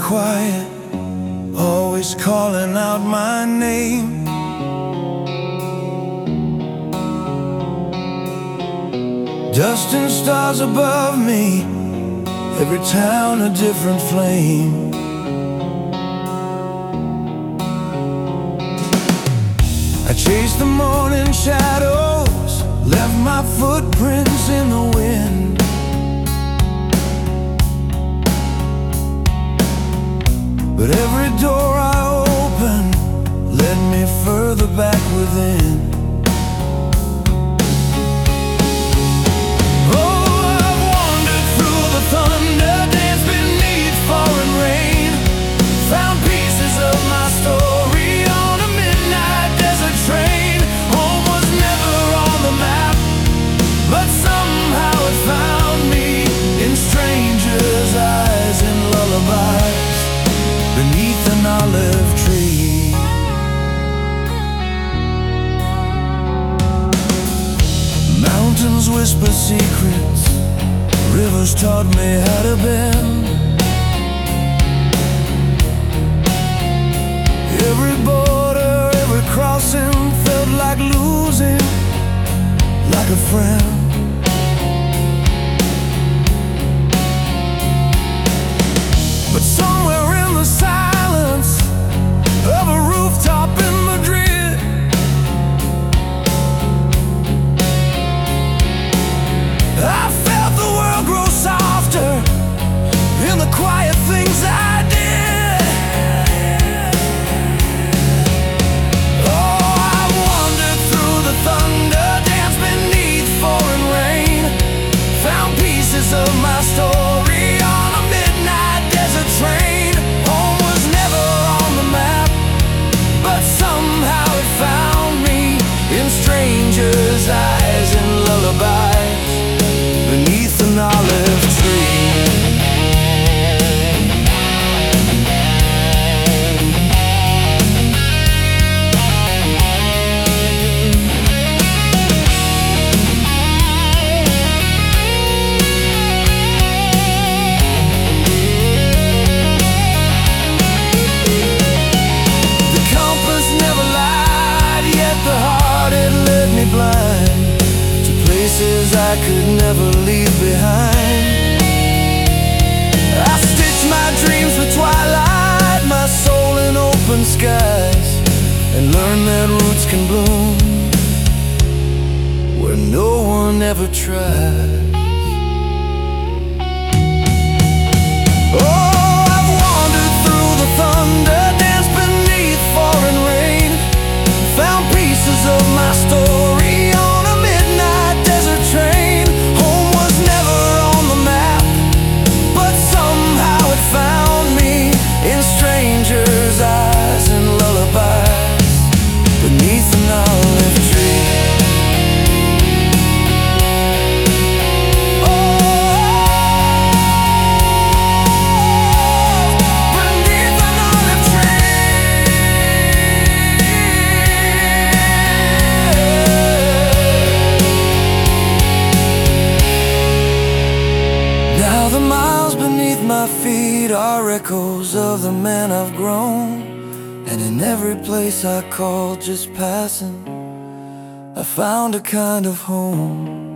quiet, always calling out my name. Dust and stars above me, every town a different flame. I chased the morning shadows, left my footprints in the wind. But every door I opened led me further back within. Beneath an olive tree, mountains whisper secrets, rivers taught me how to bend. Every border, every crossing felt like losing, like a friend. But somewhere in the silence of a rooftop in Madrid, I felt the world grow softer in the quiet things I did. Oh, I wandered through the thunder, danced beneath pouring rain, found pieces of my story on a midnight desert train. Home was never on the map, but somehow it found me in strangers' eyes and lullabies beneath an olive tree. Blind to places I could never leave behind. I stitched my dreams with twilight, my soul in open skies, and learned that roots can bloom where no one ever tried. Of my story on a midnight desert train. Home was never on the map, but somehow it found me in strangers' eyes and lullabies beneath an olive tree. The miles beneath my feet are echoes of the man I've grown, and in every place I call just passing, I found a kind of home.